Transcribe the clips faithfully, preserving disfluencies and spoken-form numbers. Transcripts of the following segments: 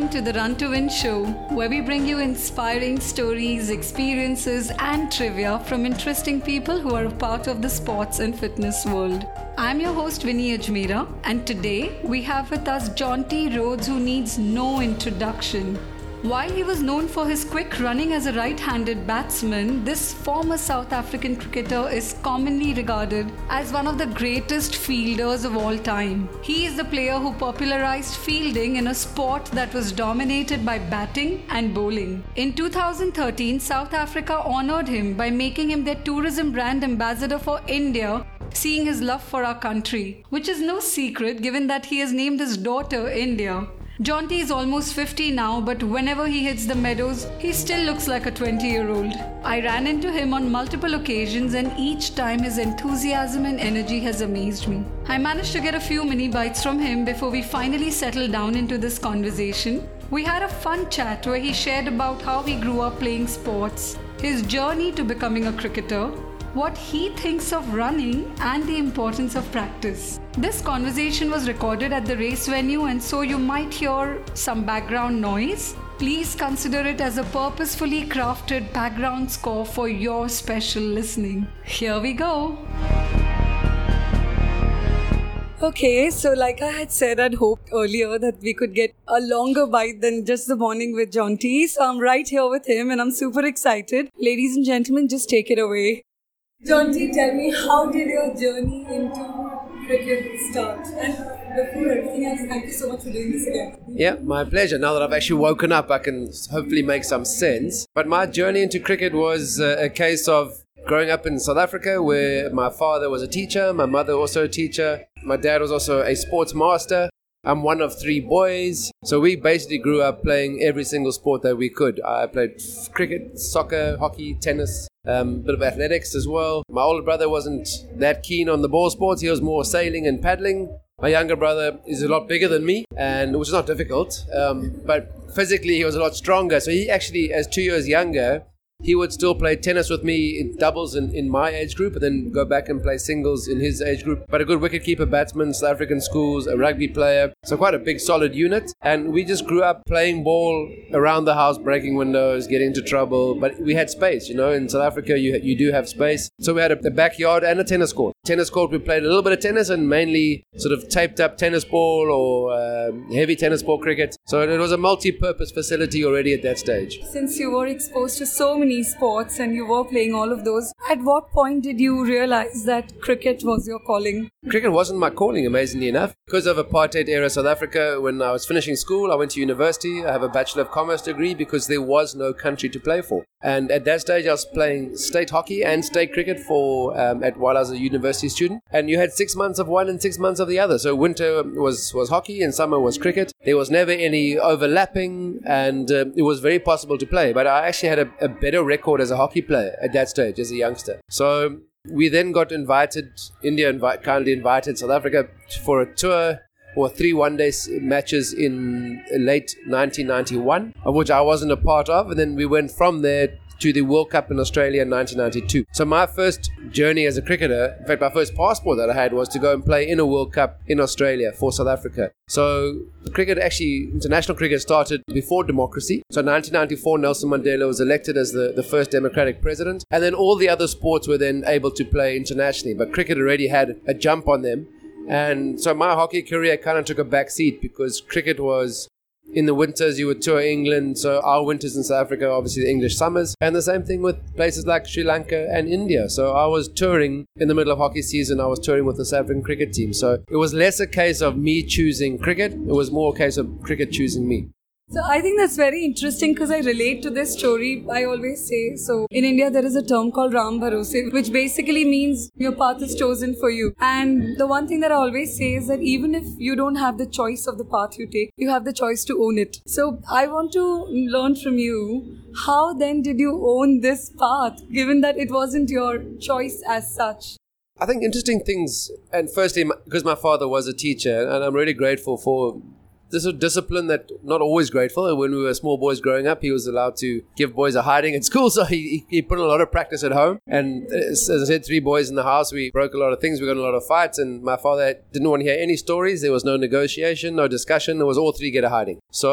to the Run to Win show, where we bring you inspiring stories, experiences, and trivia from interesting people who are a part of the sports and fitness world. I'm your host Vinny Ajmera, and today we have with us Jonty Rhodes, who needs no introduction. While he was known for his quick running as a right-handed batsman, this former South African cricketer is commonly regarded as one of the greatest fielders of all time. He is the player who popularized fielding in a sport that was dominated by batting and bowling. In two thousand thirteen, South Africa honored him by making him their tourism brand ambassador for India, seeing his love for our country, which is no secret given that he has named his daughter India. Jonty is almost fifty now, but whenever he hits the meadows, he still looks like a twenty-year-old. I ran into him on multiple occasions, and each time his enthusiasm and energy has amazed me. I managed to get a few mini bites from him before we finally settled down into this conversation. We had a fun chat where he shared about how he grew up playing sports, his journey to becoming a cricketer, what he thinks of running, and the importance of practice. This conversation was recorded at the race venue, and so you might hear some background noise. Please consider it as a purposefully crafted background score for your special listening. Here we go. Okay, so like I had said, I'd hoped earlier that we could get a longer bite than just the morning with Jonty. So I'm right here with him and I'm super excited. Ladies and gentlemen, just take it away. Jonty, tell me, how did your journey into cricket start? And before everything else, thank you so much for doing this again. Yeah, my pleasure. Now that I've actually woken up, I can hopefully make some sense. But my journey into cricket was uh, a case of growing up in South Africa, where my father was a teacher, my mother also a teacher, my dad was also a sports master. I'm one of three boys, so we basically grew up playing every single sport that we could. I played cricket, soccer, hockey, tennis, a um, bit of athletics as well. My older brother wasn't that keen on the ball sports. He was more sailing and paddling. My younger brother is a lot bigger than me, and which is not difficult, um, but physically he was a lot stronger. So he actually, as two years younger, he would still play tennis with me in doubles in, in my age group, and then go back and play singles in his age group. But a good wicketkeeper, batsman, South African schools, a rugby player. So quite a big, solid unit. And we just grew up playing ball around the house, breaking windows, getting into trouble. But we had space, you know. In South Africa, you you do have space. So we had a, a backyard and a tennis court. Tennis court, we played a little bit of tennis and mainly sort of taped up tennis ball or um, heavy tennis ball cricket. So it was a multi-purpose facility already at that stage. Since you were exposed to so many sports and you were playing all of those, at what point did you realize that cricket was your calling? Cricket wasn't my calling, amazingly enough. Because of apartheid era South Africa, when I was finishing school, I went to university. I have a Bachelor of Commerce degree because there was no country to play for. And at that stage, I was playing state hockey and state cricket for um, at while I was a university student. And you had six months of one and six months of the other. So winter was, was hockey and summer was cricket. There was never any overlapping, and uh, it was very possible to play. But I actually had a, a better record as a hockey player at that stage, as a youngster. So we then got invited, India invi- kindly invited South Africa for a tour or three one-day matches in late nineteen ninety-one, of which I wasn't a part of. And then we went from there to the World Cup in Australia in nineteen ninety-two. So my first journey as a cricketer, in fact, my first passport that I had was to go and play in a World Cup in Australia for South Africa. So cricket, actually, international cricket started before democracy. So in nineteen ninety-four, Nelson Mandela was elected as the, the first democratic president. And then all the other sports were then able to play internationally. But cricket already had a jump on them. And so my hockey career kind of took a back seat because cricket was, in the winters you would tour England, so our winters in South Africa, obviously the English summers, and the same thing with places like Sri Lanka and India. So I was touring in the middle of hockey season, I was touring with the South African cricket team. So it was less a case of me choosing cricket, it was more a case of cricket choosing me. So I think that's very interesting because I relate to this story. I always say, so in India there is a term called Ram Bharose, which basically means your path is chosen for you. And the one thing that I always say is that even if you don't have the choice of the path you take, you have the choice to own it. So I want to learn from you, how then did you own this path, given that it wasn't your choice as such? I think interesting things, and firstly, because my father was a teacher, and I'm really grateful for this is a discipline that not always grateful. When we were small boys growing up, he was allowed to give boys a hiding at school, so he, he put in a lot of practice at home. And as I said, three boys in the house, we broke a lot of things, we got in a lot of fights, and my father didn't want to hear any stories. There was no negotiation, no discussion. It was all three get a hiding. So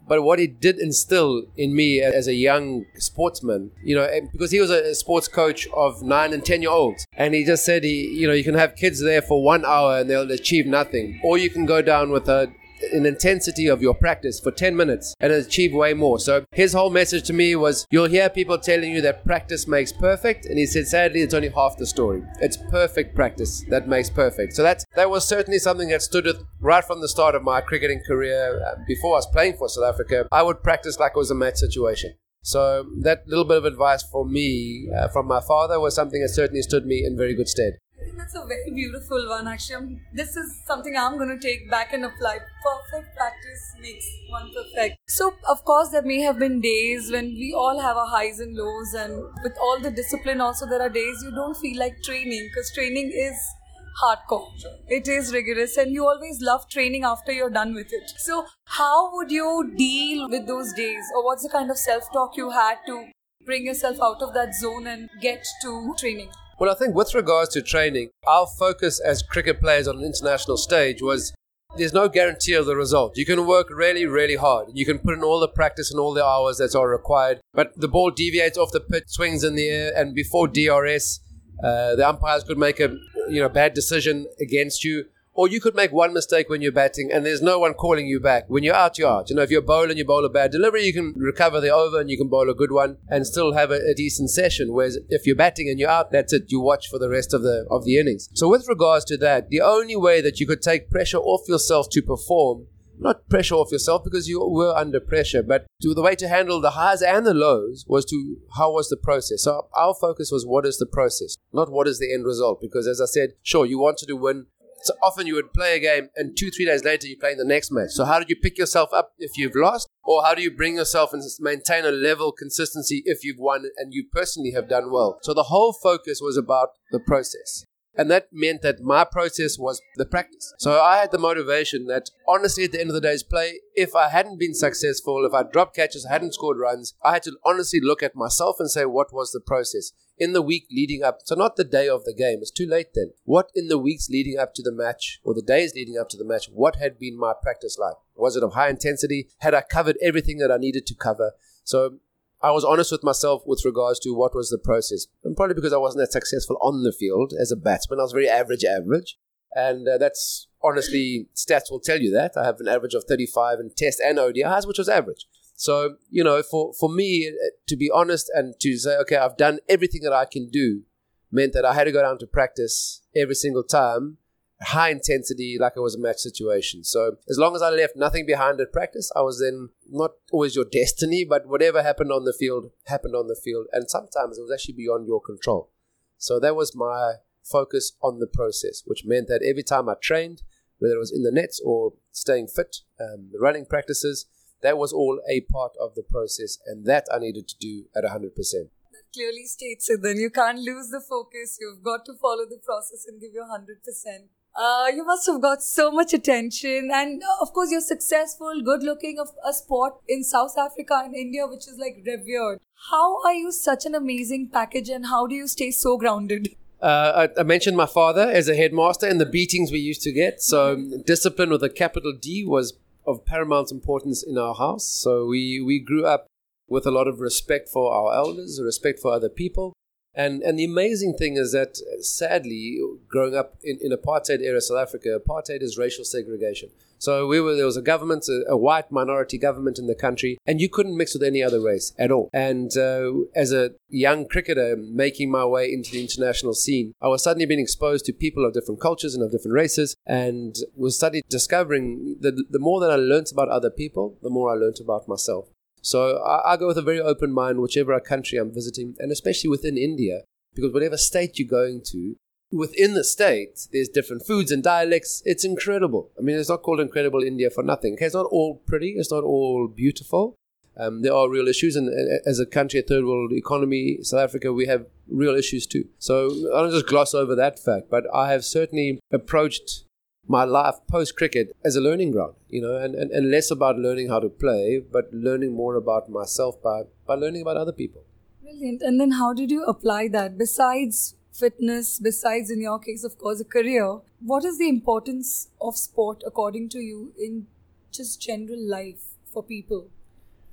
But what he did instill in me as a young sportsman, you know, because he was a sports coach of nine and ten year olds. And he just said, he, you know, you can have kids there for one hour and they'll achieve nothing. Or you can go down with a an intensity of your practice for ten minutes and achieve way more. So his whole message to me was, you'll hear people telling you that practice makes perfect, and he said, sadly, it's only half the story. It's perfect practice that makes perfect. So that's, that was certainly something that stood with right from the start of my cricketing career. Uh, before I was playing for South Africa, I would practice like it was a match situation. So that little bit of advice for me uh, from my father was something that certainly stood me in very good stead. That's a very beautiful one, actually. I'm, this is something I'm going to take back and apply. Perfect practice makes one perfect. So, of course, there may have been days when we all have our highs and lows, and with all the discipline also, there are days you don't feel like training, because training is hardcore. Sure. It is rigorous, and you always love training after you're done with it. So, how would you deal with those days, or what's the kind of self-talk you had to bring yourself out of that zone and get to training? Well, I think with regards to training, our focus as cricket players on an international stage was there's no guarantee of the result. You can work really, really hard. You can put in all the practice and all the hours that are required, but the ball deviates off the pitch, swings in the air, and before D R S, uh, the umpires could make a you know bad decision against you. Or you could make one mistake when you're batting and there's no one calling you back. When you're out, you're out. You know, if you're bowling, you bowl a bad delivery, you can recover the over and you can bowl a good one and still have a, a decent session. Whereas if you're batting and you're out, that's it. You watch for the rest of the of the innings. So with regards to that, the only way that you could take pressure off yourself to perform, not pressure off yourself because you were under pressure, but to the way to handle the highs and the lows was to how was the process. So our focus was what is the process, not what is the end result. Because as I said, sure, you wanted to win. So often you would play a game and two, three days later you're playing the next match. So how do you pick yourself up if you've lost? Or how do you bring yourself and maintain a level consistency if you've won and you personally have done well? So the whole focus was about the process. And that meant that my process was the practice. So I had the motivation that honestly at the end of the day's play, if I hadn't been successful, if I dropped catches, I hadn't scored runs, I had to honestly look at myself and say, what was the process in the week leading up? So not the day of the game, it's too late then. What in the weeks leading up to the match or the days leading up to the match, what had been my practice like? Was it of high intensity? Had I covered everything that I needed to cover? So I was honest with myself with regards to what was the process. And probably because I wasn't that successful on the field as a batsman. I was very average, average. And uh, that's honestly, stats will tell you that. I have an average of thirty-five in Test and O D Is, which was average. So, you know, for, for me, to be honest and to say, okay, I've done everything that I can do, meant that I had to go down to practice every single time, high intensity, like it was a match situation. So as long as I left nothing behind at practice, I was then not always your destiny, but whatever happened on the field, happened on the field. And sometimes it was actually beyond your control. So that was my focus on the process, which meant that every time I trained, whether it was in the nets or staying fit, um, the running practices, that was all a part of the process. And that I needed to do at one hundred percent. Clearly states it then. You can't lose the focus. You've got to follow the process and give your one hundred percent. Uh, you must have got so much attention, and uh, of course you're successful, good looking, of a sport in South Africa and India which is like revered. How are you such an amazing package, and how do you stay so grounded? Uh, I, I mentioned my father as a headmaster and the beatings we used to get. So mm-hmm. Discipline with a capital D was of paramount importance in our house. So we, we grew up with a lot of respect for our elders, respect for other people. And and the amazing thing is that, sadly, growing up in, in apartheid era South Africa, apartheid is racial segregation. So we were there was a government, a, a white minority government in the country, and you couldn't mix with any other race at all. And uh, as a young cricketer making my way into the international scene, I was suddenly being exposed to people of different cultures and of different races, and was suddenly discovering that the more that I learned about other people, the more I learned about myself. So I, I go with a very open mind, whichever country I'm visiting, and especially within India, because whatever state you're going to, within the state, there's different foods and dialects. It's incredible. I mean, it's not called Incredible India for nothing. Okay, it's not all pretty. It's not all beautiful. Um, there are real issues. And as a country, a third world economy, South Africa, we have real issues too. So I don't just gloss over that fact, but I have certainly approached my life post-cricket as a learning ground, you know, and, and, and less about learning how to play, but learning more about myself by, by learning about other people. Brilliant. And then how did you apply that? Besides fitness, besides in your case, of course, a career, what is the importance of sport according to you in just general life for people?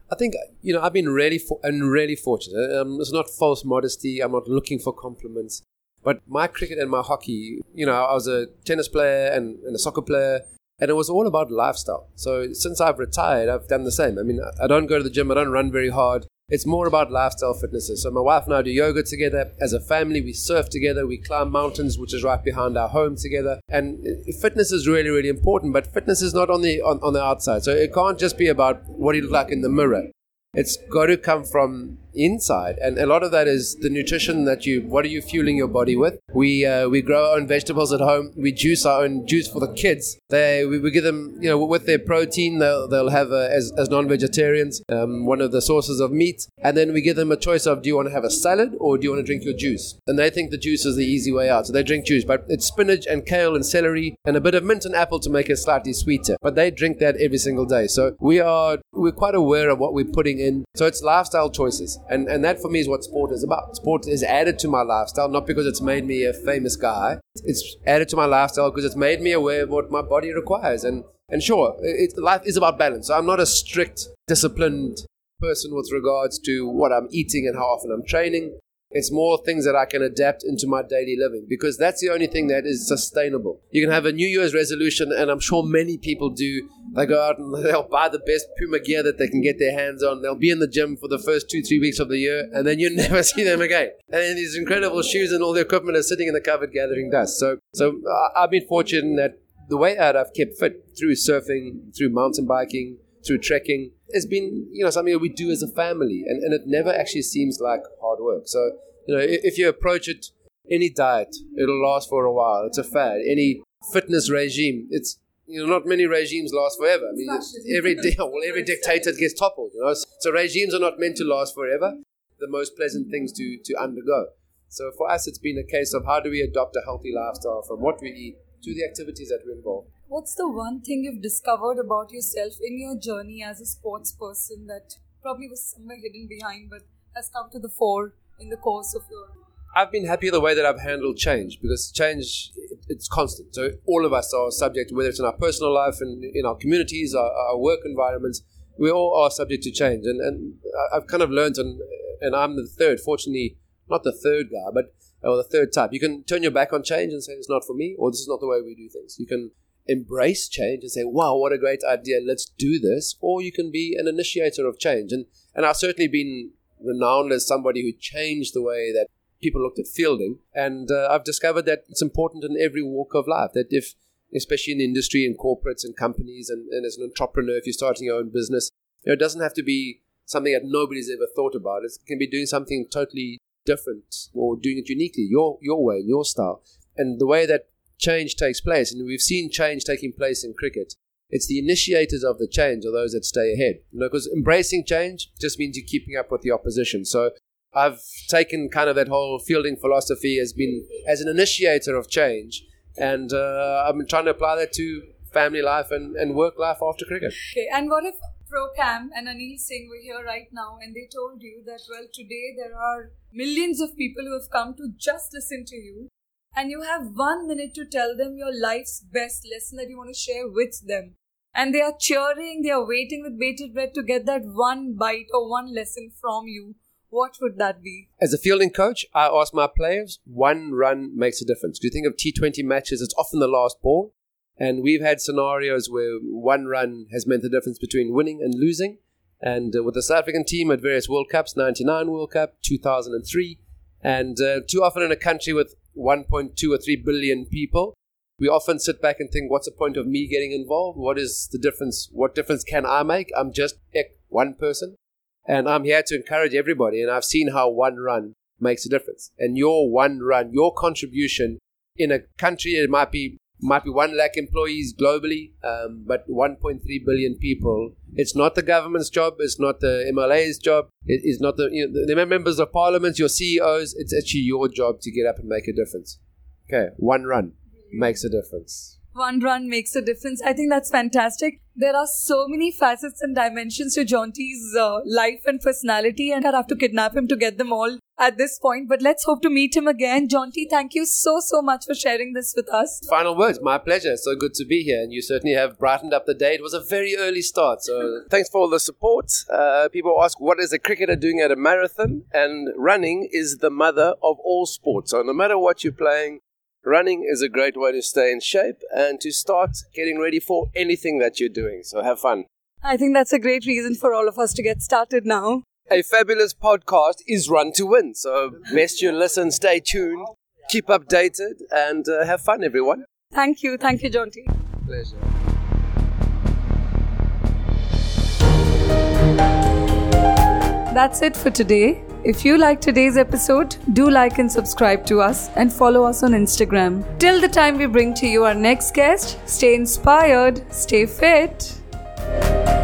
I think, you know, I've been really for- and really fortunate. Um, it's not false modesty. I'm not looking for compliments. But my cricket and my hockey, you know, I was a tennis player and, and a soccer player, and it was all about lifestyle. So since I've retired, I've done the same. I mean, I don't go to the gym. I don't run very hard. It's more about lifestyle fitnesses. So my wife and I do yoga together. As a family, we surf together. We climb mountains, which is right behind our home together. And fitness is really, really important. But fitness is not on the on, on the outside. So it can't just be about what you look like in the mirror. It's got to come from inside, and a lot of that is the nutrition that you, what are you fueling your body with? We uh, we grow our own vegetables at home. We juice our own juice for the kids. They we, we give them, you know, with their protein, they'll, they'll have uh, as, as non-vegetarians um, one of the sources of meat, and then we give them a choice of, do you want to have a salad or do you want to drink your juice? And they think the juice is the easy way out, so they drink juice, but it's spinach and kale and celery and a bit of mint and apple to make it slightly sweeter, but they drink that every single day. So we are we're quite aware of what we're putting in. So it's lifestyle choices. And and that for me is what sport is about. Sport is added to my lifestyle, not because it's made me a famous guy. It's added to my lifestyle because it's made me aware of what my body requires. And and sure, it, life is about balance. So I'm not a strict, disciplined person with regards to what I'm eating and how often I'm training. It's more things that I can adapt into my daily living, because that's the only thing that is sustainable. You can have a New Year's resolution, and I'm sure many people do. They go out and they'll buy the best Puma gear that they can get their hands on. They'll be in the gym for the first two, three weeks of the year, and then you never see them again. And then these incredible shoes and all the equipment are sitting in the cupboard gathering dust. So, so I've been fortunate that the way out I've kept fit through surfing, through mountain biking, through trekking, has been, you know, something that we do as a family, and, and it never actually seems like hard work. So, you know, if you approach it, any diet, it'll last for a while. It's a fad. Any fitness regime, it's, you know, not many regimes last forever. I mean, every well, every dictator gets toppled, you know. So regimes are not meant to last forever. The most pleasant things to to undergo. So for us, it's been a case of how do we adopt a healthy lifestyle from what we eat to the activities that we involve. What's the one thing you've discovered about yourself in your journey as a sports person that probably was somewhere hidden behind but has come to the fore in the course of your... I've been happy the way that I've handled change, because change, it's constant. So all of us are subject, whether it's in our personal life and in our communities, our, our work environments, we all are subject to change. And, and I've kind of learned, and, and I'm the third, fortunately, not the third guy, but or the third type. You can turn your back on change and say it's not for me, or this is not the way we do things. You can embrace change and say, wow, what a great idea, let's do this. Or you can be an initiator of change. And, and I've certainly been renowned as somebody who changed the way that people looked at fielding. And uh, I've discovered that it's important in every walk of life, that if, especially in industry and corporates and companies and, and as an entrepreneur, if you're starting your own business, you know, it doesn't have to be something that nobody's ever thought about. It can be doing something totally different or doing it uniquely, your your way, your style. And the way that change takes place, and we've seen change taking place in cricket, it's the initiators of the change are those that stay ahead. You know, because embracing change just means you're keeping up with the opposition. So I've taken kind of that whole fielding philosophy as been as an initiator of change, and uh, I've been trying to apply that to family life and, and work life after cricket. Okay, and what if Pro Cam and Anil Singh were here right now and they told you that, well, today there are millions of people who have come to just listen to you, and you have one minute to tell them your life's best lesson that you want to share with them. And they are cheering, they are waiting with bated breath to get that one bite or one lesson from you. What would that be? As a fielding coach, I ask my players, one run makes a difference. Do you think of T twenty matches, it's often the last ball. And we've had scenarios where one run has meant the difference between winning and losing. And uh, with the South African team at various World Cups, ninety-nine World Cup, two thousand three. And uh, too often in a country with one point two or three billion people, we often sit back and think, what's the point of me getting involved? What is the difference? What difference can I make? I'm just one person. And I'm here to encourage everybody. And I've seen how one run makes a difference. And your one run, your contribution in a country, it might be might be one lakh employees globally, um, but one point three billion people. It's not the government's job. It's not the M L A's job. It is not the, you know, the members of parliament, your C E Os. It's actually your job to get up and make a difference. Okay, one run makes a difference. One run makes a difference. I think that's fantastic. There are so many facets and dimensions to Jonty's uh, life and personality, and I'd have to kidnap him to get them all at this point. But let's hope to meet him again. Jonty, thank you so, so much for sharing this with us. Final words. My pleasure. So good to be here. And you certainly have brightened up the day. It was a very early start. So thanks for all the support. Uh, people ask, what is a cricketer doing at a marathon? And running is the mother of all sports. So no matter what you're playing, running is a great way to stay in shape and to start getting ready for anything that you're doing. So have fun. I think that's a great reason for all of us to get started now. A fabulous podcast is Run to Win. So best you listen, stay tuned, keep updated, and uh, have fun, everyone. Thank you. Thank you, Jonty. Pleasure. That's it for today. If you like today's episode, do like and subscribe to us and follow us on Instagram. Till the time we bring to you our next guest, stay inspired, stay fit.